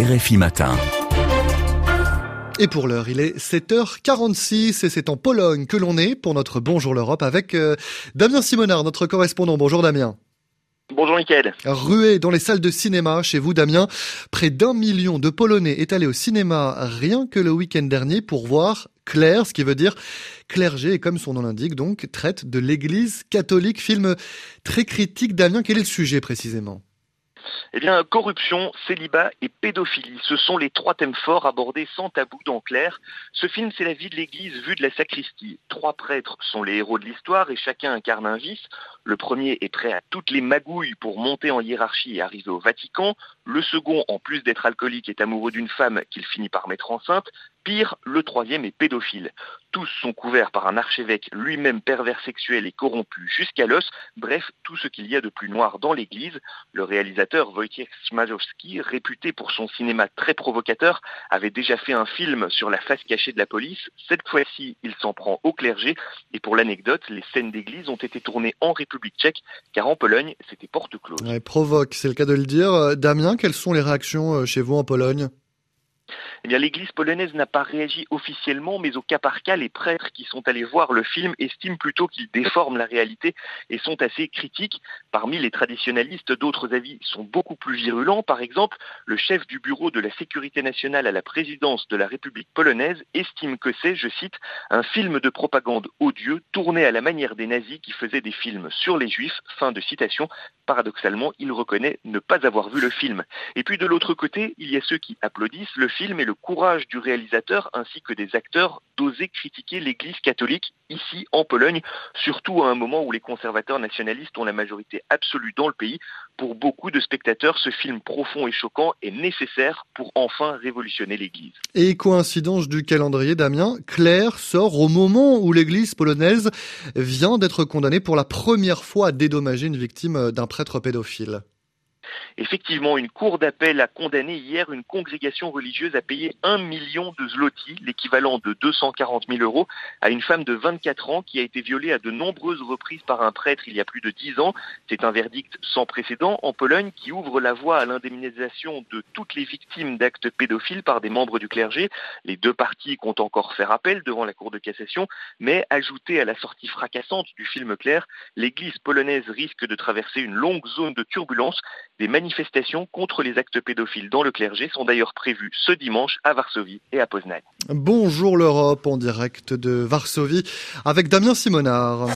RFI Matin. Et pour l'heure, il est 7h46 et c'est en Pologne que l'on est pour notre Bonjour l'Europe avec Damien Simonard, notre correspondant. Bonjour Damien. Bonjour Mickaël. Rué dans les salles de cinéma chez vous Damien, près d'1 million de Polonais est allé au cinéma rien que le week-end dernier pour voir Claire, ce qui veut dire clergé et comme son nom l'indique donc traite de l'église catholique. Film très critique. Damien, quel est le sujet précisément ? Eh bien, corruption, célibat et pédophilie, ce sont les 3 thèmes forts abordés sans tabou dans Claire. Ce film, c'est la vie de l'église vue de la sacristie. 3 prêtres sont les héros de l'histoire et chacun incarne un vice. Le premier est prêt à toutes les magouilles pour monter en hiérarchie et arriver au Vatican. Le second, en plus d'être alcoolique, est amoureux d'une femme qu'il finit par mettre enceinte. Pire, le troisième est pédophile. Tous sont couverts par un archevêque lui-même pervers sexuel et corrompu jusqu'à l'os. Bref, tout ce qu'il y a de plus noir dans l'église. Le réalisateur Wojciech Smarzowski, réputé pour son cinéma très provocateur, avait déjà fait un film sur la face cachée de la police. Cette fois-ci, il s'en prend au clergé. Et pour l'anecdote, les scènes d'église ont été tournées en République tchèque, car en Pologne, c'était porte close. Ouais, provoque, c'est le cas de le dire. Damien, quelles sont les réactions chez vous en Pologne ? Eh bien, l'église polonaise n'a pas réagi officiellement, mais au cas par cas, les prêtres qui sont allés voir le film estiment plutôt qu'il déforme la réalité et sont assez critiques. Parmi les traditionalistes, d'autres avis sont beaucoup plus virulents. Par exemple, le chef du bureau de la sécurité nationale à la présidence de la République polonaise estime que c'est, je cite, un film de propagande odieux tourné à la manière des nazis qui faisaient des films sur les juifs. Fin de citation. Paradoxalement, il reconnaît ne pas avoir vu le film. Et puis de l'autre côté, il y a ceux qui applaudissent le film et le courage du réalisateur ainsi que des acteurs d'oser critiquer l'église catholique ici en Pologne, surtout à un moment où les conservateurs nationalistes ont la majorité absolue dans le pays. Pour beaucoup de spectateurs, ce film profond et choquant est nécessaire pour enfin révolutionner l'église. Et coïncidence du calendrier, Damien, Claire sort au moment où l'église polonaise vient d'être condamnée pour la première fois à dédommager une victime d'un prêtre pédophile. Effectivement, une cour d'appel a condamné hier une congrégation religieuse à payer 1 million de zloty, l'équivalent de 240 000 euros, à une femme de 24 ans qui a été violée à de nombreuses reprises par un prêtre il y a plus de 10 ans. C'est un verdict sans précédent en Pologne qui ouvre la voie à l'indemnisation de toutes les victimes d'actes pédophiles par des membres du clergé. Les 2 parties comptent encore faire appel devant la Cour de cassation, mais ajouté à la sortie fracassante du film Claire, l'église polonaise risque de traverser une longue zone de turbulence. Des manifestations contre les actes pédophiles dans le clergé sont d'ailleurs prévues ce dimanche à Varsovie et à Poznań. Bonjour l'Europe en direct de Varsovie avec Damien Simonard.